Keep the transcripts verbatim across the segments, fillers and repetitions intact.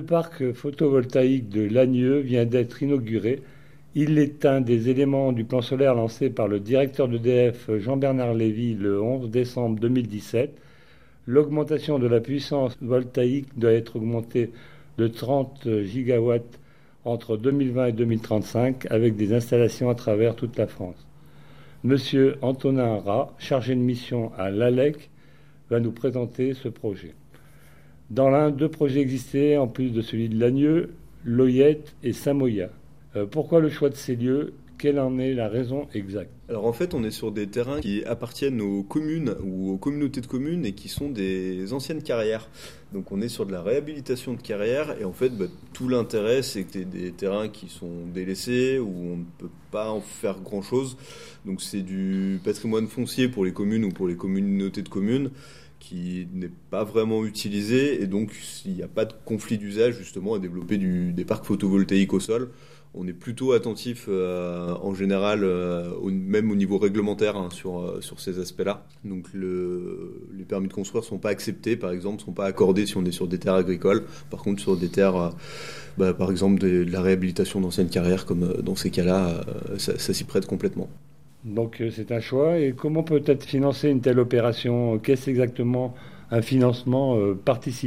Le parc photovoltaïque de Lagneux vient d'être inauguré. Il est un des éléments du plan solaire lancé par le directeur d'E D F Jean-Bernard Lévy le onze décembre deux mille dix-sept. L'augmentation de la puissance voltaïque doit être augmentée de trente gigawatts entre deux mille vingt et deux mille trente-cinq avec des installations à travers toute la France. Monsieur Antonin Rat, chargé de mission à l'A L E C, va nous présenter ce projet. Dans l'un, deux projets existaient en plus de celui de Lagneux, Loyette et Samoya. Euh, pourquoi le choix de ces lieux ? Quelle en est la raison exacte ? Alors en fait, on est sur des terrains qui appartiennent aux communes ou aux communautés de communes et qui sont des anciennes carrières. Donc on est sur de la réhabilitation de carrières et en fait, bah, tout l'intérêt, c'est que c'est des terrains qui sont délaissés où on ne peut pas en faire grand-chose. Donc c'est du patrimoine foncier pour les communes ou pour les communautés de communes qui n'est pas vraiment utilisé et donc il n'y a pas de conflit d'usage justement à développer du, des parcs photovoltaïques au sol. On est plutôt attentif euh, en général, euh, au, même au niveau réglementaire hein, sur, euh, sur ces aspects-là. Donc le, les permis de construire ne sont pas acceptés, par exemple, ne sont pas accordés si on est sur des terres agricoles. Par contre, sur des terres, euh, bah, par exemple, de, de la réhabilitation d'anciennes carrières, comme euh, dans ces cas-là, euh, ça, ça s'y prête complètement. Donc euh, c'est un choix. Et comment peut être financée une telle opération ? Qu'est-ce exactement un financement euh, participatif ?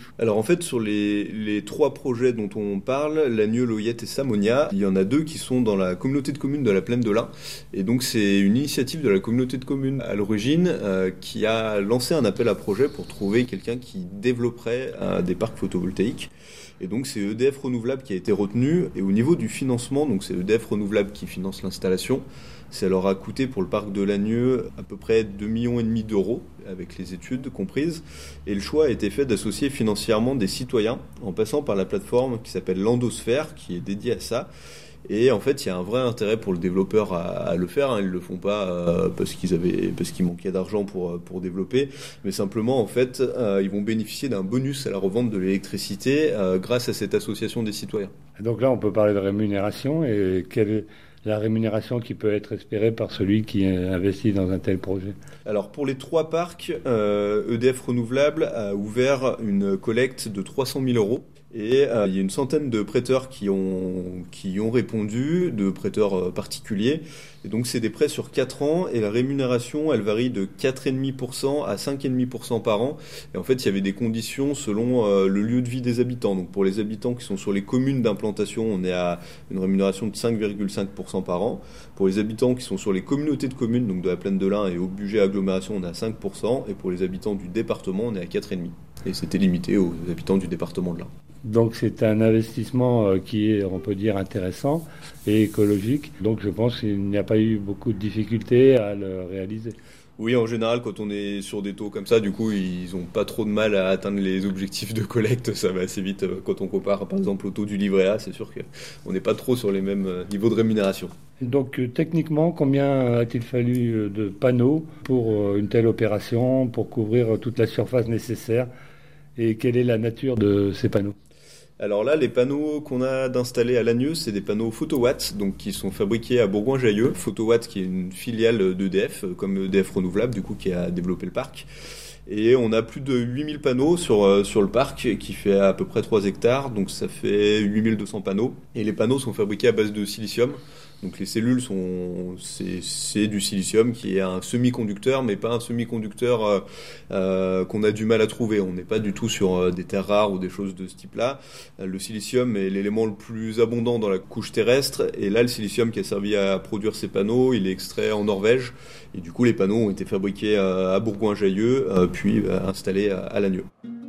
Alors en fait, sur les, les trois projets dont on parle, Lagneux, Loyette et Samonia, il y en a deux qui sont dans la communauté de communes de la Plaine de l'Ain. Et donc c'est une initiative de la communauté de communes à l'origine euh, qui a lancé un appel à projet pour trouver quelqu'un qui développerait euh, des parcs photovoltaïques. Et donc c'est E D F Renouvelable qui a été retenu. Et au niveau du financement, donc c'est E D F Renouvelable qui finance l'installation. Ça leur a coûté pour le parc de Lagneux à peu près deux virgule cinq millions d'euros, avec les études comprises. Et le choix a été fait d'associer financièrement des citoyens en passant par la plateforme qui s'appelle Landosphère, qui est dédiée à ça. Et en fait, il y a un vrai intérêt pour le développeur à, à le faire. Hein. Ils le font pas euh, parce qu'ils avaient, parce qu'il manquait d'argent pour pour développer, mais simplement en fait, euh, ils vont bénéficier d'un bonus à la revente de l'électricité euh, grâce à cette association des citoyens. Donc là, on peut parler de rémunération. Et quelle est la rémunération qui peut être espérée par celui qui investit dans un tel projet ? Alors pour les trois parcs, euh, E D F Renouvelable a ouvert une collecte de trois cent mille euros. Et euh, il y a une centaine de prêteurs qui ont, qui ont répondu, de prêteurs euh, particuliers. Et donc c'est des prêts sur quatre ans et la rémunération, elle varie de quatre virgule cinq pour cent à cinq virgule cinq pour cent par an. Et en fait, il y avait des conditions selon euh, le lieu de vie des habitants. Donc pour les habitants qui sont sur les communes d'implantation, on est à une rémunération de cinq virgule cinq pour cent par an. Pour les habitants qui sont sur les communautés de communes, donc de la Plaine de l'Ain et au budget agglomération, on est à cinq pour cent. Et pour les habitants du département, on est à quatre virgule cinq pour cent. Et c'était limité aux habitants du département de l'Ain. Donc c'est un investissement qui est, on peut dire, intéressant et écologique. Donc je pense qu'il n'y a pas eu beaucoup de difficultés à le réaliser. Oui, en général, quand on est sur des taux comme ça, du coup, ils n'ont pas trop de mal à atteindre les objectifs de collecte. Ça va assez vite quand on compare, par exemple, au taux du livret A. C'est sûr qu'on n'est pas trop sur les mêmes niveaux de rémunération. Donc techniquement, combien a-t-il fallu de panneaux pour une telle opération, pour couvrir toute la surface nécessaire ? Et quelle est la nature de ces panneaux ? Alors là, les panneaux qu'on a d'installer à Lagneux, c'est des panneaux Photowatt, donc qui sont fabriqués à Bourgoin-Jallieu. Photowatt, qui est une filiale d'E D F, comme E D F Renouvelable, du coup, qui a développé le parc. Et on a plus de huit mille panneaux sur, sur le parc, qui fait à peu près trois hectares, donc ça fait huit mille deux cents panneaux. Et les panneaux sont fabriqués à base de silicium. Donc les cellules sont, c'est, c'est du silicium qui est un semi-conducteur, mais pas un semi-conducteur euh, euh, qu'on a du mal à trouver. On n'est pas du tout sur euh, des terres rares ou des choses de ce type-là. Euh, le silicium est l'élément le plus abondant dans la couche terrestre, et là le silicium qui a servi à produire ces panneaux, il est extrait en Norvège, et du coup les panneaux ont été fabriqués euh, à Bourgoin-Jallieu, euh, puis euh, installés à, à Lagneux.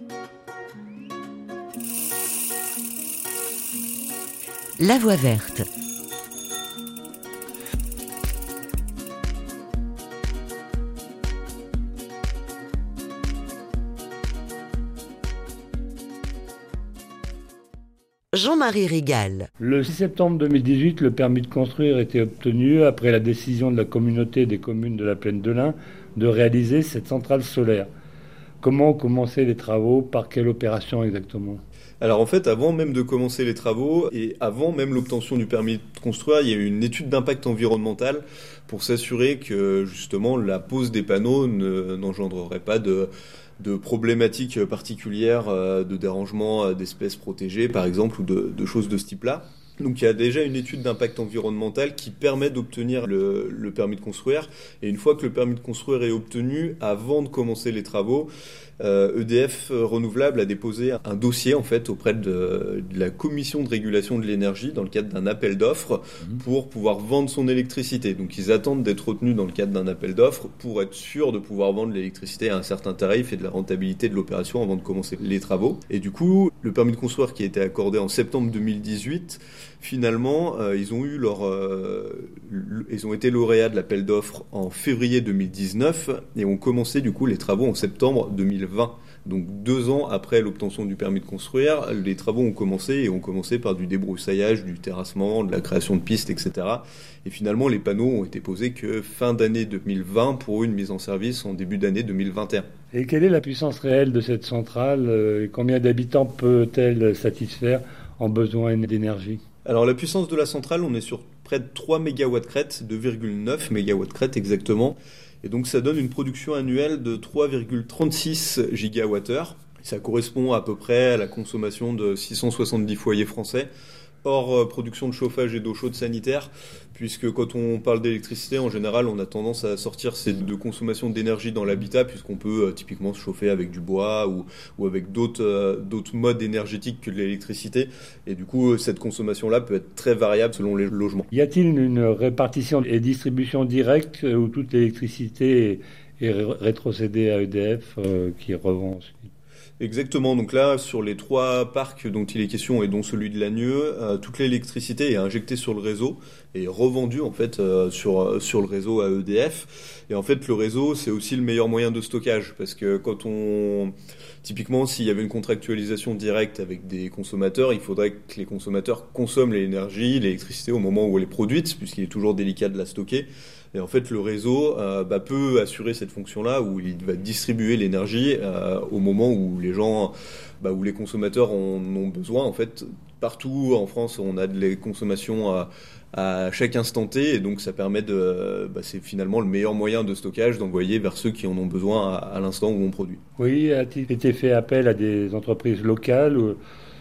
La Voie verte. Jean-Marie Rigal. Le six septembre deux mille dix-huit, le permis de construire était obtenu après la décision de la communauté des communes de la Plaine de l'Ain de réaliser cette centrale solaire. Comment commencer les travaux? Par quelle opération exactement? Alors en fait, avant même de commencer les travaux et avant même l'obtention du permis de construire, il y a eu une étude d'impact environnemental pour s'assurer que justement la pose des panneaux ne, n'engendrerait pas de, de problématiques particulières, de dérangement d'espèces protégées par exemple, ou de, de choses de ce type-là. Donc il y a déjà une étude d'impact environnemental qui permet d'obtenir le, le permis de construire. Et une fois que le permis de construire est obtenu, avant de commencer les travaux, euh, E D F Renouvelable a déposé un dossier en fait auprès de, de la Commission de régulation de l'énergie dans le cadre d'un appel d'offres mmh. pour pouvoir vendre son électricité. Donc ils attendent d'être retenus dans le cadre d'un appel d'offres pour être sûrs de pouvoir vendre l'électricité à un certain tarif et de la rentabilité de l'opération avant de commencer les travaux. Et du coup, le permis de construire qui a été accordé en septembre deux mille dix-huit, finalement, euh, ils ont eu leur, euh, ils ont été lauréats de l'appel d'offres en février deux mille dix-neuf et ont commencé du coup les travaux en septembre deux mille vingt. Donc deux ans après l'obtention du permis de construire, les travaux ont commencé et ont commencé par du débroussaillage, du terrassement, de la création de pistes, et cetera. Et finalement, les panneaux ont été posés que fin d'année deux mille vingt pour une mise en service en début d'année deux mille vingt et un. Et quelle est la puissance réelle de cette centrale? Et combien d'habitants peut-elle satisfaire en besoin d'énergie? Alors la puissance de la centrale, on est sur près de trois mégawatts crête, deux virgule neuf mégawatts crête exactement. Et donc ça donne une production annuelle de trois virgule trente-six gigawattheures. Ça correspond à peu près à la consommation de six cent soixante-dix foyers français, hors production de chauffage et d'eau chaude sanitaire, puisque quand on parle d'électricité, en général, on a tendance à sortir ces deux consommations d'énergie dans l'habitat, puisqu'on peut euh, typiquement se chauffer avec du bois ou, ou avec d'autres, euh, d'autres modes énergétiques que de l'électricité. Et du coup, cette consommation-là peut être très variable selon les logements. Y a-t-il une répartition et distribution directe où toute l'électricité est, est rétrocédée à E D F euh, qui revend ensuite? Exactement, donc là, sur les trois parcs dont il est question et dont celui de Lagneux, euh, toute l'électricité est injectée sur le réseau et revendue en fait euh, sur, sur le réseau à E D F. Et en fait, le réseau, c'est aussi le meilleur moyen de stockage parce que quand on... Typiquement, s'il y avait une contractualisation directe avec des consommateurs, il faudrait que les consommateurs consomment l'énergie, l'électricité au moment où elle est produite, puisqu'il est toujours délicat de la stocker. Et en fait, le réseau euh, bah, peut assurer cette fonction-là où il va distribuer l'énergie euh, au moment où les gens, bah, où les consommateurs en ont besoin. En fait, partout en France, on a de les consommations à, à chaque instant T, et donc ça permet de, bah, c'est finalement le meilleur moyen de stockage d'envoyer vers ceux qui en ont besoin à, à l'instant où on produit. Oui, a-t-il été fait appel à des entreprises locales ou,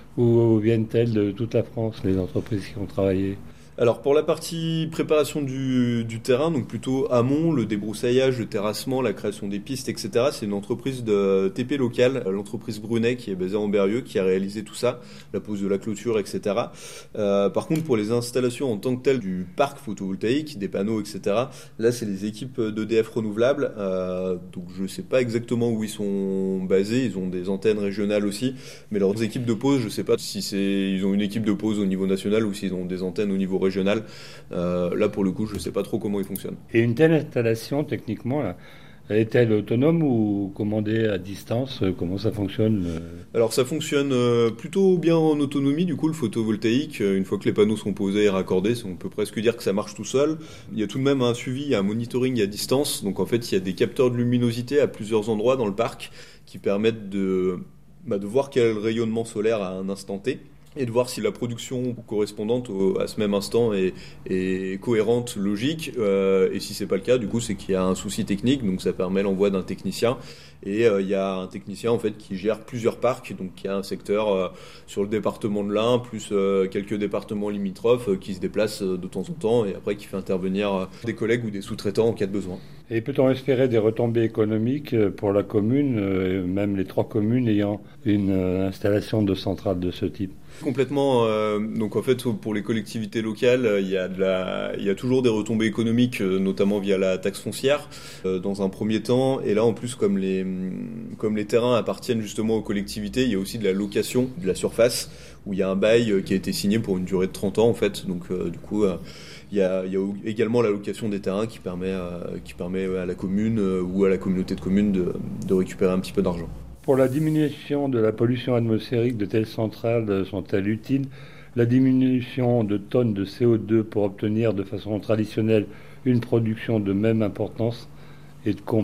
ou viennent-elles de toute la France, les entreprises qui ont travaillé? Alors pour la partie préparation du, du terrain, donc plutôt amont, le débroussaillage, le terrassement, la création des pistes, et cetera, c'est une entreprise de T P locale, l'entreprise Brunet qui est basée en Berrieux, qui a réalisé tout ça, la pose de la clôture, et cetera. Euh, par contre, pour les installations en tant que telles du parc photovoltaïque, des panneaux, et cetera, là c'est les équipes d'E D F Renouvelable, euh, donc je ne sais pas exactement où ils sont basés, ils ont des antennes régionales aussi, mais leurs équipes de pose, je ne sais pas si c'est, ils ont une équipe de pose au niveau national ou s'ils ont des antennes au niveau régional. Euh, là, pour le coup, je ne sais pas trop comment il fonctionne. Et une telle installation, techniquement, là, est-elle autonome ou commandée à distance? Comment ça fonctionne? Alors, ça fonctionne euh, plutôt bien en autonomie, du coup, le photovoltaïque. Une fois que les panneaux sont posés et raccordés, on peut presque dire que ça marche tout seul. Il y a tout de même un suivi, un monitoring à distance. Donc, en fait, il y a des capteurs de luminosité à plusieurs endroits dans le parc qui permettent de, bah, de voir quel rayonnement solaire à un instant T, et de voir si la production correspondante au, à ce même instant est, est cohérente, logique, euh, et si c'est pas le cas, du coup, c'est qu'il y a un souci technique, donc ça permet l'envoi d'un technicien, et euh, il y a un technicien en fait qui gère plusieurs parcs, donc il y a un secteur euh, sur le département de l'Ain, plus euh, quelques départements limitrophes euh, qui se déplacent euh, de temps en temps, et après qui fait intervenir euh, des collègues ou des sous-traitants en cas de besoin. Et peut-on espérer des retombées économiques pour la commune, euh, même les trois communes ayant une euh, installation de centrale de ce type? Complètement. Euh, donc en fait, pour les collectivités locales, il y a de la, il y a toujours des retombées économiques, notamment via la taxe foncière, euh, dans un premier temps. Et là, en plus, comme les, comme les terrains appartiennent justement aux collectivités, il y a aussi de la location de la surface, où il y a un bail qui a été signé pour une durée de trente ans en fait. Donc euh, du coup, euh, il y a, il y a également la location des terrains qui permet, euh, qui permet à la commune euh, ou à la communauté de communes de, de récupérer un petit peu d'argent. Pour la diminution de la pollution atmosphérique, de telles centrales sont-elles utiles? La diminution de tonnes de C O deux pour obtenir de façon traditionnelle une production de même importance est de combien?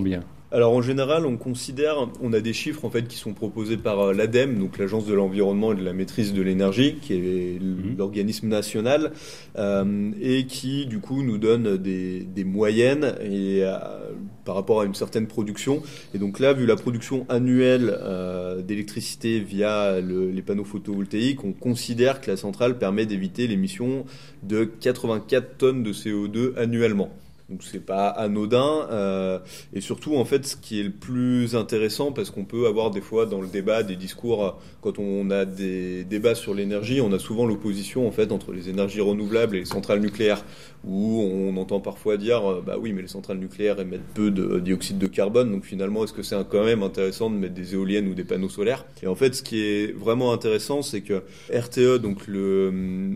Alors en général, on considère, on a des chiffres en fait qui sont proposés par l'ADEME, donc l'Agence de l'environnement et de la maîtrise de l'énergie, qui est mmh. l'organisme national, euh, et qui du coup nous donne des, des moyennes et euh, par rapport à une certaine production. Et donc là, vu la production annuelle euh, d'électricité via le, les panneaux photovoltaïques, on considère que la centrale permet d'éviter l'émission de quatre-vingt-quatre tonnes de C O deux annuellement. Donc c'est pas anodin, euh, et surtout en fait ce qui est le plus intéressant, parce qu'on peut avoir des fois dans le débat des discours, quand on a des débats sur l'énergie, on a souvent l'opposition en fait entre les énergies renouvelables et les centrales nucléaires, où on entend parfois dire bah oui mais les centrales nucléaires émettent peu de dioxyde de carbone, donc finalement est-ce que c'est quand même intéressant de mettre des éoliennes ou des panneaux solaires? Et en fait ce qui est vraiment intéressant, c'est que R T E, donc le,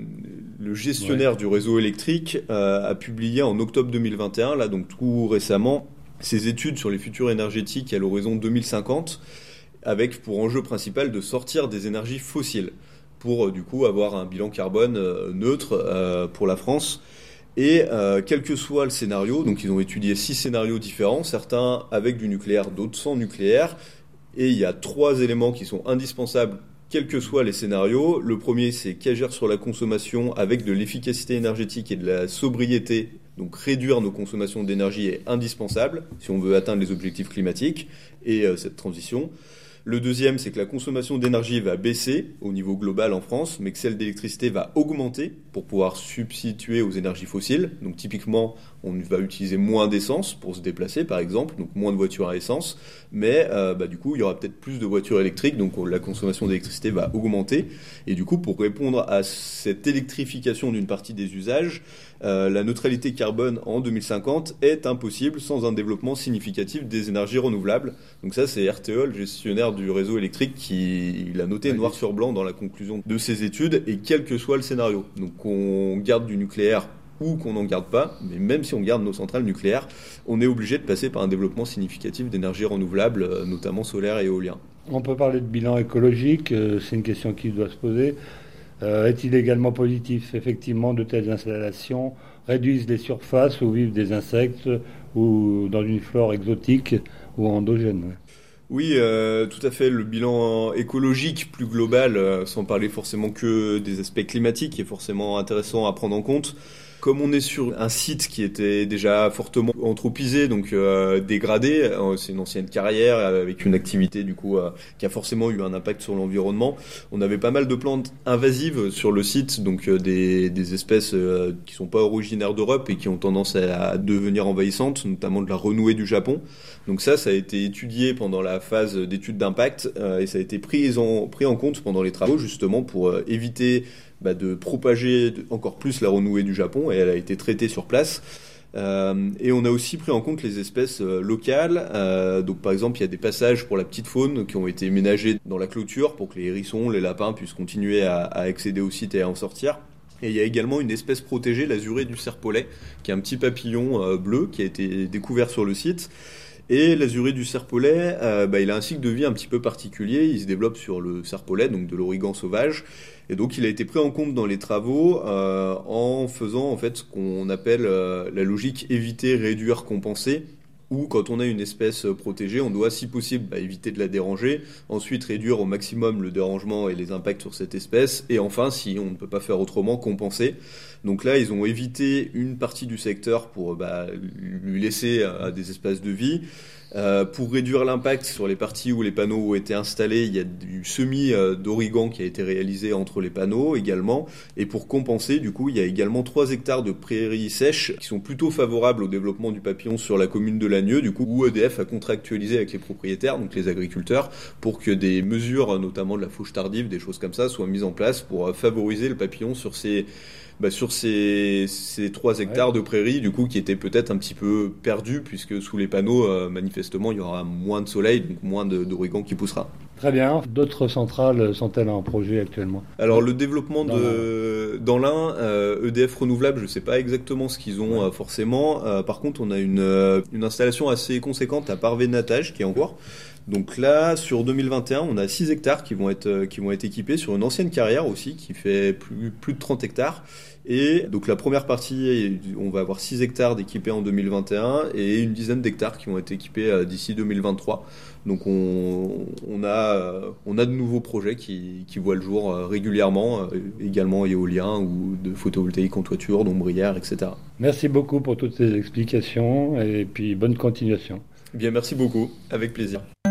le gestionnaire ouais. du réseau électrique, euh, a publié en octobre deux mille vingt et un, là donc tout récemment, ses études sur les futurs énergétiques à l'horizon deux mille cinquante, avec pour enjeu principal de sortir des énergies fossiles, pour du coup avoir un bilan carbone euh, neutre euh, pour la France. Et euh, quel que soit le scénario, donc ils ont étudié six scénarios différents, certains avec du nucléaire, d'autres sans nucléaire, et il y a trois éléments qui sont indispensables quels que soient les scénarios. Le premier, c'est qu'agir sur la consommation avec de l'efficacité énergétique et de la sobriété. Donc réduire nos consommations d'énergie est indispensable si on veut atteindre les objectifs climatiques et euh, cette transition. Le deuxième, c'est que la consommation d'énergie va baisser au niveau global en France, mais que celle d'électricité va augmenter pour pouvoir substituer aux énergies fossiles. Donc typiquement, on va utiliser moins d'essence pour se déplacer, par exemple, donc moins de voitures à essence, mais euh, bah, du coup, il y aura peut-être plus de voitures électriques, donc la consommation d'électricité va augmenter. Et du coup, pour répondre à cette électrification d'une partie des usages, euh, la neutralité carbone en deux mille cinquante est impossible sans un développement significatif des énergies renouvelables. Donc ça, c'est R T E, le gestionnaire du réseau électrique, qui l'a noté ouais, noir sur blanc dans la conclusion de ses études, et quel que soit le scénario. Donc qu'on garde du nucléaire ou qu'on n'en garde pas, mais même si on garde nos centrales nucléaires, on est obligé de passer par un développement significatif d'énergies renouvelables, notamment solaire et éolien. On peut parler de bilan écologique, euh, c'est une question qui doit se poser. Euh, est-il également positif? Effectivement, de telles installations réduisent les surfaces où vivent des insectes ou dans une flore exotique ou endogène. Oui, euh, tout à fait. Le bilan écologique plus global, euh, sans parler forcément que des aspects climatiques, est forcément intéressant à prendre en compte. Comme on est sur un site qui était déjà fortement anthropisé, donc euh, dégradé, euh, c'est une ancienne carrière avec une activité du coup euh, qui a forcément eu un impact sur l'environnement. On avait pas mal de plantes invasives sur le site, donc euh, des, des espèces euh, qui sont pas originaires d'Europe et qui ont tendance à, à devenir envahissantes, notamment de la renouée du Japon. Donc ça, ça a été étudié pendant la phase d'étude d'impact euh, et ça a été pris en, pris en compte pendant les travaux justement pour euh, éviter Bah de propager encore plus la renouée du Japon, et elle a été traitée sur place. Euh, et on a aussi pris en compte les espèces euh, locales. Euh, donc par exemple, il y a des passages pour la petite faune qui ont été ménagés dans la clôture pour que les hérissons, les lapins puissent continuer à, à accéder au site et à en sortir. Et il y a également une espèce protégée, l'azurée du serpolet, qui est un petit papillon euh, bleu qui a été découvert sur le site. Et l'azurée du serpolet, euh, bah, il a un cycle de vie un petit peu particulier. Il se développe sur le serpolet, donc de l'origan sauvage. Et donc il a été pris en compte dans les travaux euh, en faisant en fait ce qu'on appelle euh, la logique éviter, réduire, compenser, où quand on a une espèce protégée, on doit si possible bah, éviter de la déranger, ensuite réduire au maximum le dérangement et les impacts sur cette espèce, et enfin, si on ne peut pas faire autrement, compenser. Donc là, ils ont évité une partie du secteur pour bah, lui laisser à des espaces de vie. Euh, pour réduire l'impact sur les parties où les panneaux ont été installés, il y a du semis euh, d'origan qui a été réalisé entre les panneaux également. Et pour compenser, du coup, il y a également trois hectares de prairies sèches qui sont plutôt favorables au développement du papillon sur la commune de Lagneux, du coup, où E D F a contractualisé avec les propriétaires, donc les agriculteurs, pour que des mesures, notamment de la fauche tardive, des choses comme ça, soient mises en place pour euh, favoriser le papillon sur ces... Bah sur ces, ces trois hectares ouais. de prairies, du coup, qui étaient peut-être un petit peu perdus, puisque sous les panneaux, euh, manifestement, il y aura moins de soleil, donc moins de, d'origan qui poussera. Très bien. D'autres centrales sont-elles en projet actuellement? Alors, le développement dans de, dans l'Ain, euh, E D F renouvelable, je ne sais pas exactement ce qu'ils ont ouais. euh, forcément. Euh, par contre, on a une, euh, une installation assez conséquente à Parvé-Natage qui est en cours. Donc là, sur deux mille vingt et un, on a six hectares qui vont être, qui vont être équipés sur une ancienne carrière aussi, qui fait plus, plus de trente hectares. Et donc la première partie, on va avoir six hectares d'équipés en deux mille vingt et un et une dizaine d'hectares qui vont être équipés d'ici deux mille vingt-trois. Donc on, on, a, on a de nouveaux projets qui, qui voient le jour régulièrement, également éolien ou de photovoltaïque en toiture, d'ombrière, et cetera. Merci beaucoup pour toutes ces explications et puis bonne continuation. Eh bien, merci beaucoup, avec plaisir.